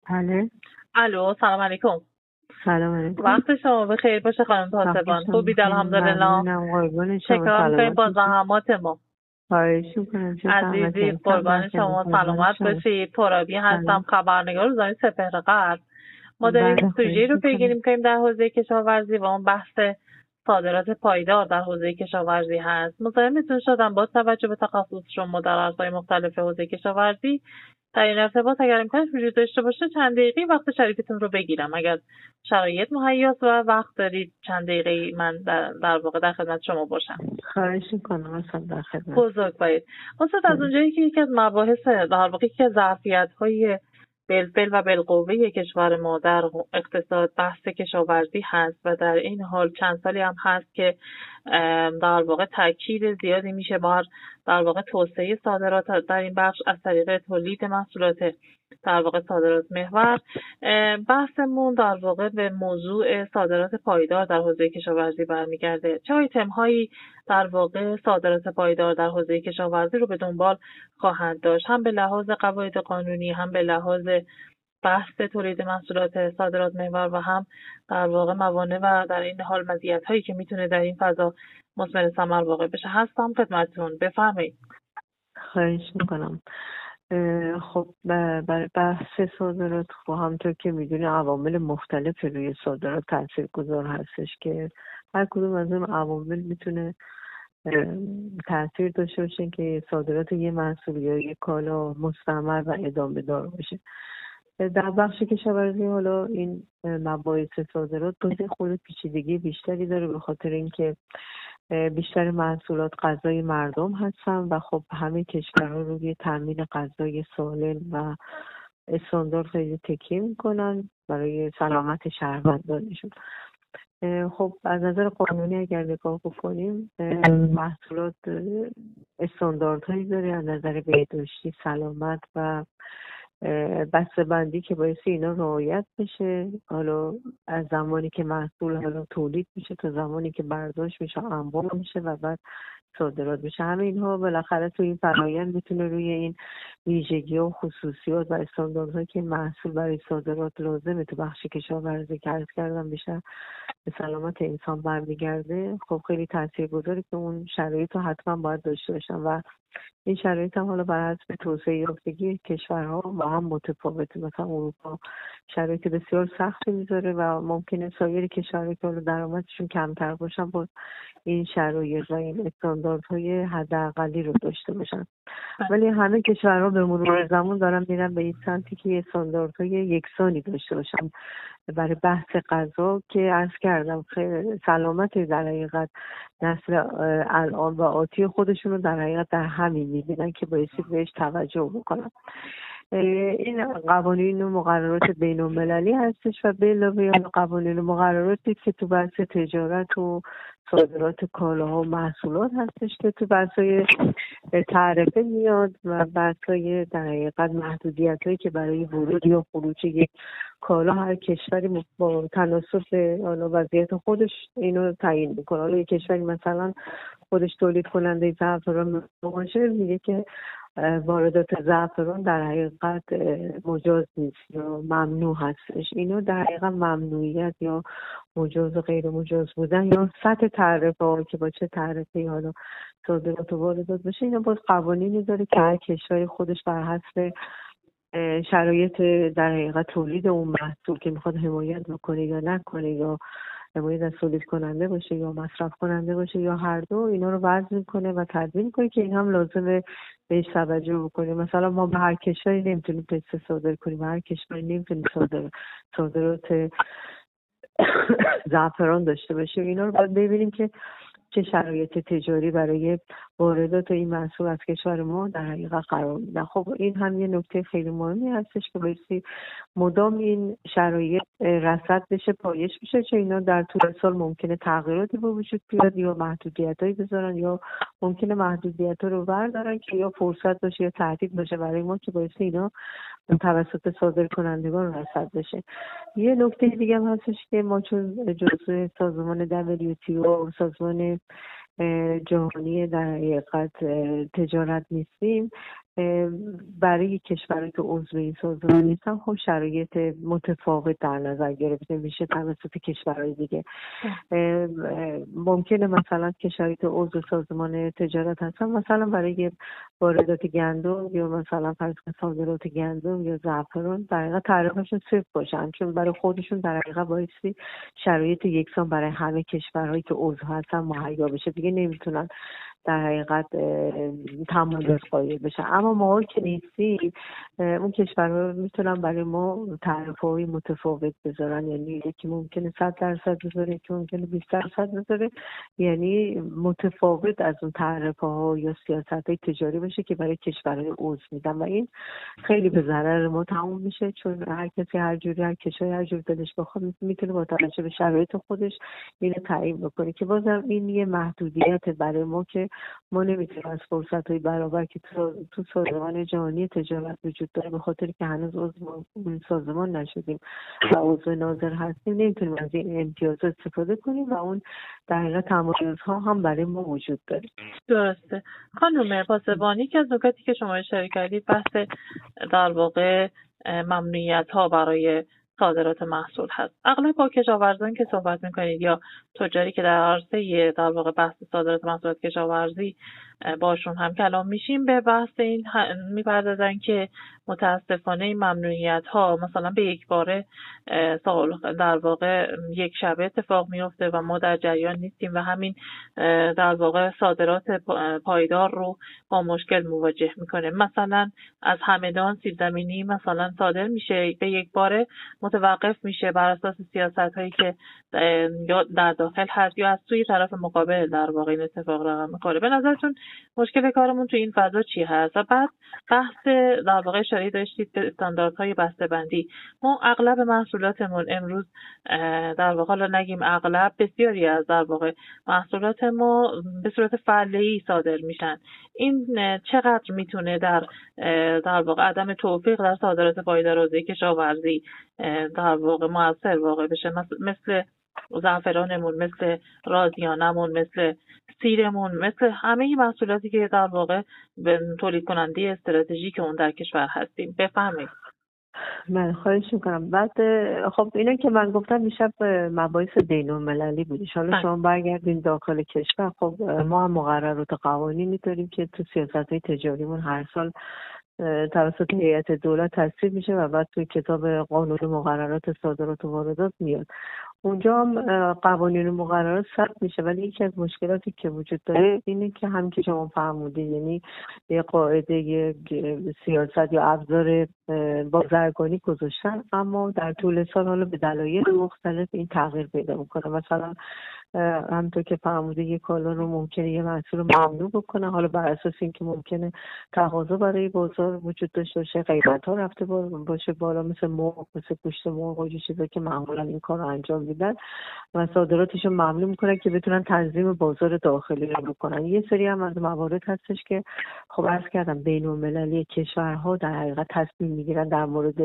بله. الو، سلام علیکم. سلام علیکم. وقت شما بخیر باشه خانم پاسبان. خوبید؟ الحمدلله. ممنونم. قربان شما. شکر می‌کنیم با سلامت زحمات ما. خواهش میکنم. عزیزی قربان شما، سلامت باشید. ترابی هستم، خبرنگار روزنامه سپهر غرب. ما داریم سوژه‌ای رو پیگیری می‌کنیم در حوزه کشاورزی و اون بحث صادرات پایدار در حوزه کشاورزی هست. مزاحمتون شدم با توجه به تخصص شما در عرصه‌های مختلف حوزه کشاورزی. در این ارتباط اگر امکانش وجود داشته باشه چند دقیقه وقت شریفتون رو بگیرم. اگر شرایط مهیاست و وقت دارید چند دقیقه من در واقع در خدمت شما باشم. خواهش میکنم. اصلا در خدمت. بزرگوارید. استاد، از اونجایی که یکی از مباحث در واقع یکی از ظرفیت‌های بالفعل و بالقوه کشور ما در اقتصاد بحث کشاورزی هست و در این حال چند سالی هم هست که در واقع تاکید زیادی میشه بر در واقع توسعه صادرات در این بخش از طریق تولید محصولات در واقع صادرات محور. بحثمون در واقع به موضوع صادرات پایدار در حوزه کشاورزی برمیگرده. چه آیتم‌هایی در واقع صادرات پایدار در حوزه کشاورزی رو به دنبال خواهند داشت، هم به لحاظ قواعد قانونی، هم به لحاظ بحث تولید محصولات صادرات محور و هم در واقع موانع و در این حال مزیت‌هایی که میتونه در این فضا مثمر ثمر واقع بشه. هستم خدمتتون، بفرمایید. خواهش میکنم. خب برای بحث صادرات خب همونطور که میدونی عوامل مختلف روی صادرات تاثیرگذار هستش که هر کدوم از اون عوامل میتونه تاثیر داشته باشه که صادرات یه محصول یا یه کالا مستمر و ادامه دار باشه. در بخش کشاورزی حالا این مباحث صادرات بازی خود پیچیدگی بیشتری داره به خاطر اینکه بیشتر محصولات غذای مردم هستن و خب همه کشورها روی تامین غذای سالم و استاندارد خیلی تکیه میکنن برای سلامت شهروندانشون. خب از نظر قانونی اگر نگاه بکنیم محصولات استانداردهایی داره از نظر بهداشتی، سلامت و بسته‌بندی که باعث اینا رعایت بشه. حالا از زمانی که محصول حالا تولید میشه تا زمانی که برداشت میشه، انبار میشه و بعد صادرات میشه، همه اینها بالاخره تو این فرآیند میتونه روی این ویژگی و خصوصیات و استانداردهایی که محصول برای صادرات لازمه تو بخش کشاورزی که عرض کردم بیشتر به سلامت انسان برمیگرده. خب خیلی تاثیرگذاره که اون شرایط رو حتما باید داشته باشن و این شرایط هم حالا بر حسب توسعه یافتگی کشورها با هم متفاوته. مثلا اروپا شرایط بسیار سختی میذاره و ممکنه سایر کشورها که حالا درآمدشون کمتر باشن با این شرایط و این استانداردهای حداقلی رو داشته باشن. ولی همه کشورها به مرور زمان دارن میرن به این سمتی که استانداردهای یکسانی داشته باشن برای بحث غذا که عرض کردم سلامت در حقیقت نسل الان و آتی خودشون رو در حقیقت در همین میبینن که بایستی بهش توجه بکنن. این قوانین و مقررات بین المللی هستش و به علاوه قوانین و مقرراتی که تو بحث تجارت و صادرات کالاها و محصولات هستش که تو بحث‌های تعرفه میاد و بحث‌های در حقیقت محدودیت‌هایی که برای ورود یا خروج یک کالا هر کشوری با تناسب حالا وضعیت خودش اینو تعیین میکنه. حالا یک کشوری مثلا خودش تولید کننده زعفران باشه میگه که واردات زعفران در حقیقت مجاز نیست یا ممنوع هستش. اینو در حقیقت ممنوعیت یا مجاز و غیر مجاز بودن یا سطح تعرفه ها که با چه تعرفه‌ای حالا صادرات و واردات بشه، اینا باز قوانینی داره که هر کشوری خودش بر حسب شرایط در حقیقت تولید اون محصول که میخواد حمایت بکنه یا نکنه یا حمایت از تولید کننده باشه یا مصرف کننده باشه یا هر دو، اینا رو وضع میکنه و تدوین میکنه که این هم لازمه بهش توجه بکنیم. مثلا ما به هر کشوری نمیتونیم پسته صادر کنیم، هر کشوری نمیتونیم صادرات زعفران داشته باشه. اینا رو باید ببینیم که چه شرایط تجاری برای واردات این محصول از کشور ما در حقیقت قرار میدن. خب این هم یه نکته خیلی مهمی هستش که بایستی مدام این شرایط رصد بشه، پایش بشه، چون اینا در طول سال ممکنه تغییراتی به وجود بیاد یا محدودیتایی بذارن یا ممکنه محدودیت‌ها رو بردارن که یا فرصت باشه یا تهدید باشه برای ما که بایستی اینا توسط صادر کنندگان رصد بشه. یه نکته دیگه هم هستش که ما چون جزء سازمان WTO سازمان جهانی در حقیقت تجارت نیستیم، برای کشورهایی که عضو این سازمان نیستن خب شرایط متفاوت در نظر گرفته میشه توسط کشورهای دیگه. ممکنه مثلا کشوری که عضو سازمان تجارت هستن مثلا برای واردات گندم یا مثلا فرض کنید صادرات گندم یا زعفران در حقیقت تعرفه‌شون صفر باشن، چون برای خودشون در حقیقت بایستی شرایط یکسان برای همه کشورهایی که عضو هستن مهیا بشه، دیگه نمیتونن در حقیقت تمایز قائل بشن. اما ما که نیستیم اون کشورها میتونن برای ما تعرفه‌های متفاوت بذارن، یعنی یکی ممکنه 100% بذاره، یکی ممکنه 20% بذاره، یعنی متفاوت از اون تعرفه‌ها یا سیاست‌های تجاری باشه که برای کشورهای عضو میدن و این خیلی به ضرر ما تموم میشه، چون هر کسی هر جوری هر کشوری هر جور دلش بخواد میتونه با توجه به شرایط خودش اینو تعیین بکنه، که بازم این یه محدودیت برای ما که ما نمیتونیم از فرصت‌های برابر که تو سازمان جهانی تجارت وجود داره به خاطر که هنوز عضو این سازمان نشدیم و عضو ناظر هستیم نمیتونیم از این امتیازات استفاده کنیم و اون در حقیقت تمایزها هم برای ما وجود داره. درسته. خانم پاسبانی، که از نکاتی که شما اشاره کردید بحث در واقع ممنوعیت‌ها برای صادرات محصول هست. اغلب با کشاورزان که صحبت میکنید یا تجاری که در عرصه در واقع بحث صادرات محصولات کشاورزی باشون هم کلام میشیم به بحث این میپردازن که متاسفانه این ممنوعیت ها مثلا به یک باره در واقع یک شبه اتفاق میفته و ما در جریان نیستیم و همین در واقع صادرات پایدار رو با مشکل مواجه میکنه. مثلا از همدان سیب زمینی مثلا صادر میشه، به یک باره متوقف میشه بر اساس سیاست هایی که یا در داخل هست یا از سوی طرف مقابل در واقع این اتفاق رقم میخوره. به نظرتون مشکل کارمون تو این فضا چی هست؟ و بعد بحث در واقع اشاره داشتید به استانداردهای بسته‌بندی. ما اغلب محصولاتمون امروز در واقع، حالا نگیم اغلب، بسیاری از در واقع محصولات ما به صورت فعلی صادر میشن. این چقدر میتونه در واقع عدم توفیق در صادرات پایدار حوزه کشاورزی در واقع مؤثر واقع بشه؟ مثل زعفرانمون، مثل رازیانمون، مثل سیرمون، مثل همه محصولاتی که در واقع به تولید کننده استراتژیک اون در کشور هستیم. بفهمید. من خواهش میکنم. بعد خب اینا که من گفتم میشه مباحث بین‌المللی بودی. حالا شما برگردین داخل کشور، خب ما هم مقررات قوانینی داریم که تو سیاست‌های تجاریمون هر سال توسط هیئت دولت تصویب میشه و بعد توی کتاب قانون مقررات صادرات و واردات میاد. اونجا هم قوانین و مقررات ثبت میشه، ولی یکی از مشکلاتی که وجود داره اینه که هم که شما فرمودید، یعنی یه قاعده سیاست یا ابزار بازرگانی گذاشتن، اما در طول سال حالا به دلایل مختلف این تغییر پیدا میکنه. مثلا همونطور که فرمودید یک کالا رو ممکنه یه محصول رو ممنوع بکنه، حالا بر اساس اینکه ممکنه تقاضا برای بازار وجود داشته باشه، قیمت‌ها رفته باشه بالا، مثل مرغ، مثل گوشت مرغ و چیزایی که معمولا این کار رو انجام میدن و صادراتشون ممنوع میکنن که بتونن تنظیم بازار داخلی رو بکنن. یه سری هم از موارد هستش که خب عرض کردم بین‌المللی کشورها در حقیقت تصمیم میگیرن در مورد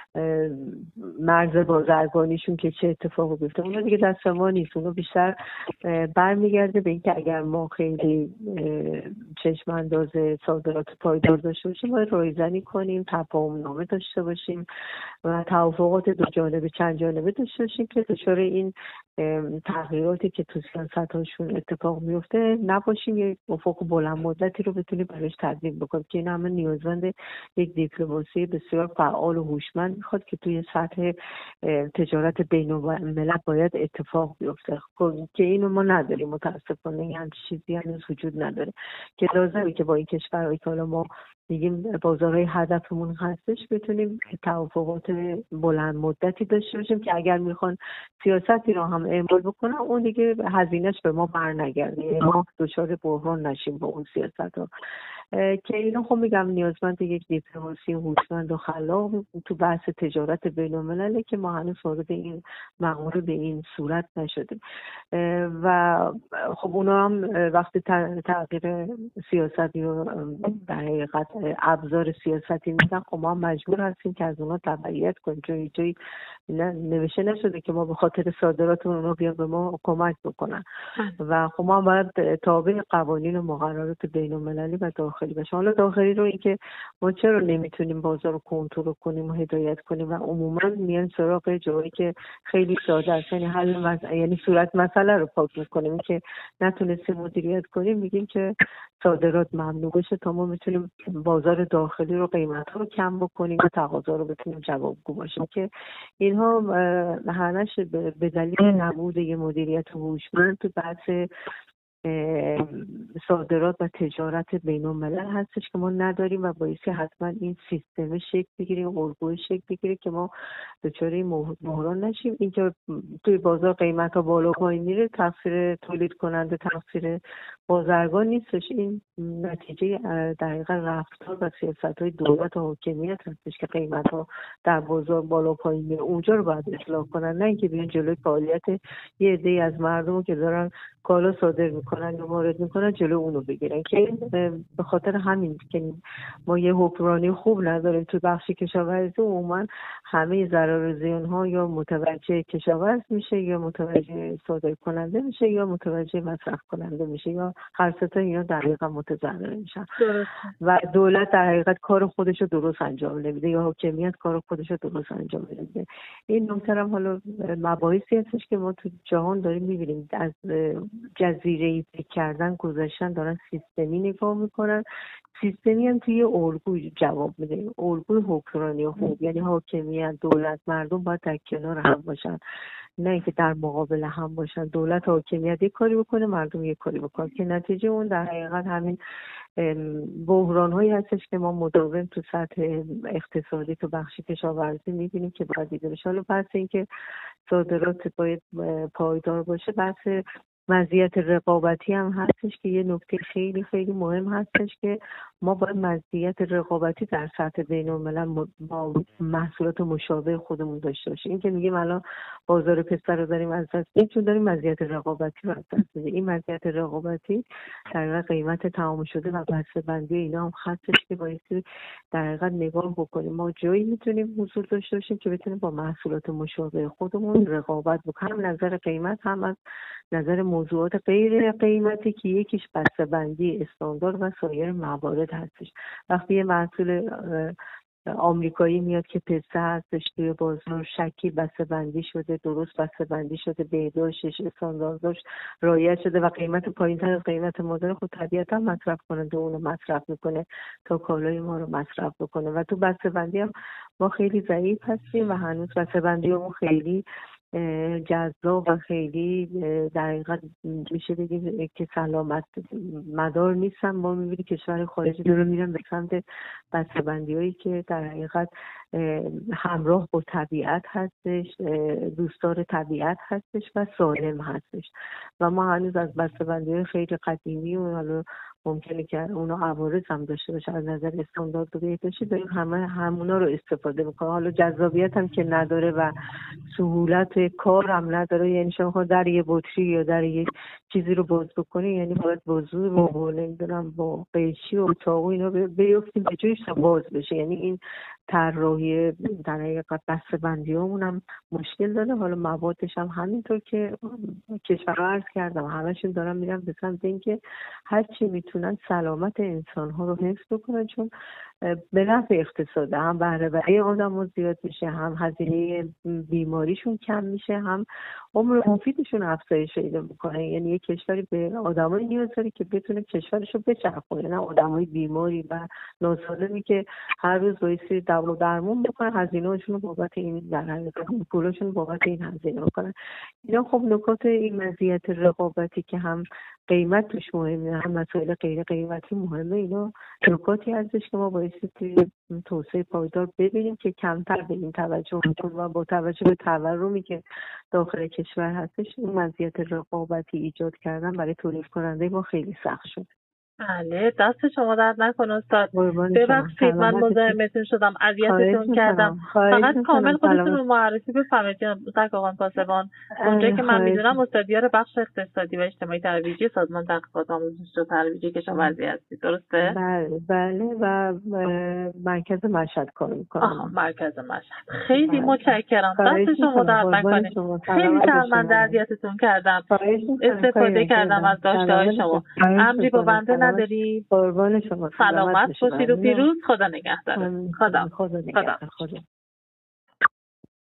مرز بازرگانیشون که چه اتفاقی بیفته. اون دیگه دست ما نیست، اون بیشتر برمیگرده به اینکه اگر ما خیلی چشم انداز صادرات پایدار داشته باشیم باید رایزنی کنیم، تفاهم‌نامه داشته باشیم و توافقات دو جانبه چند جانبه داشته باشیم که دچار این تغییراتی که تو سیاست‌هاشون اتفاق میفته نباشیم، یک افق بلند مدتی رو بتونیم براش تدوین بکنیم که این همه نیازمند یک دیپلماسی بسیار فعال و هوشمند میخواد که توی سطح تجارت بین‌الملل باید اتفاق بیفته که اینو ما نداریم. متاسفانه این چیزی هنوز وجود نداره که لازمه که با این کشورهایی که حالا ما میگیم بازارهای هدفمون هستش بتونیم توافقات بلند مدتی داشته باشیم که اگر میخوان سیاستی رو هم اعمال بکنن اون دیگه هزینه‌اش به ما برنگرده، ما دچار بحران نشیم با اون سیاست‌ها. که اینا خب میگم نیازمند یک دیپلماسی هوشمند و خلاق تو بحث تجارت بین‌المللی که ما هنوز وارد این مقوله به این صورت نشدیم و خب اونا هم وقتی تغییر سیاستی رو در حقیقت ابزار سیاستی میدن، خب ما مجبور هستیم که از اونا تبعیت کنیم، چون جایی نوشته نشده که ما به خاطر صادرات اونا بیان به ما کمک بکنن و خب ما باید تابع قوانین و مقررات بین‌المللی و داخلی داخلی باشه. حالا داخلی رو اینکه ما چرا نمیتونیم بازار رو کنترل کنیم و هدایت کنیم و عموما میان سراغ جایی که خیلی ساده است، یعنی یعنی صورت مسئله رو پاک میکنیم که نتونستیم مدیریت کنیم، میگیم که صادرات ممنوع بشه تا ما میتونیم بازار داخلی رو قیمت رو کم بکنیم و تقاضا رو بتونیم جوابگو باشیم، که اینها همش به دلیل نبود یه مدیریت هوشمند تو بحث صادرات و تجارت بین الملل هستش که ما نداریم و باعثی حتما این سیستم شکل بگیره، الگوی شکل بگیره که ما دچار بحران نشیم. اینکه توی بازار قیمت ها بالا پایین میره تقصیر تولید کننده، تقصیر بازرگان نیستش، این نتیجه دقیقا رفتار و سیاست های دولت و حاکمیت هستش که قیمت ها در بازار بالا پایین میره. اونجا رو باید اصلاح کنن، نه اینکه بیان جلوی فعالیت یه عده‌ای از مردم که دارن کالا صادر میکنن یا وارد میکنن جلو اونو بگیرن، که به خاطر همین که ما یه حکمرانی خوب نداریم تو بخش کشاورزی، عموما همه ضرر و زیان ها یا متوجه کشاورز میشه یا متوجه صادر کننده میشه یا متوجه مصرف کننده میشه، یا هر سه تا اینا دقیقاً متضرر میشن و دولت در حقیقت کار خودش رو درست انجام نمیده یا حاکمیت کار خودش رو درست انجام نمیده. این نکته هم حالا مباحثی هستش که ما تو جهان داریم میبینیم، از جزیره‌ای فکر کردن گذاشتن دارن سیستمی نگاه میکنن، سیستمی هم توی الگوی جواب میده، الگوی حکمرانی خوب، یعنی حاکمیت، دولت، مردم باید در کنار هم باشن، نه اینکه در مقابل هم باشن. دولت حاکمیت یک کاری بکنه، مردم یک کاری بکنه، که نتیجه اون در حقیقت همین بحران هایی هستش که ما مداوم تو سطح اقتصادی تو بخش کشاورزی میبینیم که باید دیده بشه. حالا بحث اینکه صادرات باید پایدار باشه، بحث مزیت رقابتی هم هستش که یه نکته خیلی خیلی مهم هستش که ما باید مزیت رقابتی در سطح بین‌الملل با محصولات مشابه خودمون داشته باشیم. این که میگیم الان بازار پسته رو داریم از دست میدیم چون داریم مزیت رقابتی رو از دست میدیم. این مزیت رقابتی در واقع قیمت تمام شده و بسته‌بندی اینا هم هستش که باید در حقیقت نگاه بکنیم ما جایی میتونیم حضور داشته باشیم که بتونیم با محصولات مشابه خودمون رقابت بکنیم، هم نظر قیمت هم از نظر موضوعات غیر قیمتی که یکیش بسته‌بندی استاندارد و سایر موارد هستش. وقتی یه محصول آمریکایی میاد که پسته هستش توی بازار شکیل بسته‌بندی شده، درست بسته‌بندی شده، بهداشتش استانداردش رعایت شده و قیمت پایین‌تر از قیمت مادر، خود طبیعتا مصرف کننده اونو مصرف میکنه تا کالای ما رو مصرف بکنه. و تو بسته‌بندی هم ما خیلی ضعیف هستیم و هنوز بسته‌بندیمون خیلی جذاب و خیلی در حقیقت میشه بگیم که سلامت مدار نیستن. ما میبینیم کشور خارجی داره میرن به سمت بسته‌بندی‌هایی که در حقیقت همراه با طبیعت هستش، دوستدار طبیعت هستش و سالم هستش و ما هنوز از بسته‌بندی‌های خیلی قدیمی و حالا ممکنه که اونا عوارض هم داشته باشه از نظر استاندارد و بهداشتی داریم همونا رو استفاده میکنه. حالا جذابیت هم که نداره و سهولت کار هم نداره، یعنی شما در یه بطری یا در یه چیزی رو باز بکنی یعنی باید با زور و نمیدونم با قیچی و چاقو اینا بیفتیم به جایش باز بشه. یعنی این طراحی در حقیقت بسته‌بندیامون هم مشکل داره. حالا موادش هم همینطور که کشورها عرض کردم همشون دارن میرن به سمت اینکه هر چی میتونن سلامت انسان‌ها رو حفظ بکنن، چون به نفع اقتصاد هم بهره وری آدم‌ها زیاد میشه، هم هزینه بیماریشون کم میشه، هم عمر مفیدشون افزایش پیدا میکنه. یعنی یک کشوری به آدمایی نیاز داره که بتونه کشورشو بچرخونه، نه آدمای بیماری و ناسالمی که هر روز بایستی دوا و درمون بکنن، هزینه‌شون رو بابت این در حقیقت پولشون بابت این هزینه میکنن. اینا خب نکات این مزیت رقابتی که هم قیمت توش مهمه هم مسائل غیر قیمتی مهمه، اینا نکاتی هستش که ما بایستی توی توسعه پایدار ببینیم که کمتر به این توجه میکنه و با توجه به تورمی که داخل کشور هستش این مزیت رقابتی ایجاد کردن برای تولید کننده ما خیلی سخت شد. بله دست شما درد نکنه استاد. ببخشید من مزاحمتون شدم، اذیتتون کردم. فقط کامل خودتون رو معرفی بفرمایید جناب آقای پاسبان. اونجایی که من میدونم استادیار بخش اقتصادی و اجتماعی ترویجی سازمان تحقیقات آموزش و ترویج کشاورزی هستید، درسته؟ بله و مرکز مشهد کار میکنم. مرکز مشهد. خیلی متشکرم. دست شما درد نکنه. خیلی شرمنده اذیتتون کردم. استفاده کردم از داشته‌های شما. امری با بنده نداری. قربان شما. سلامت باشید و پیروز. خدا نگهدار. خدا نگهدار.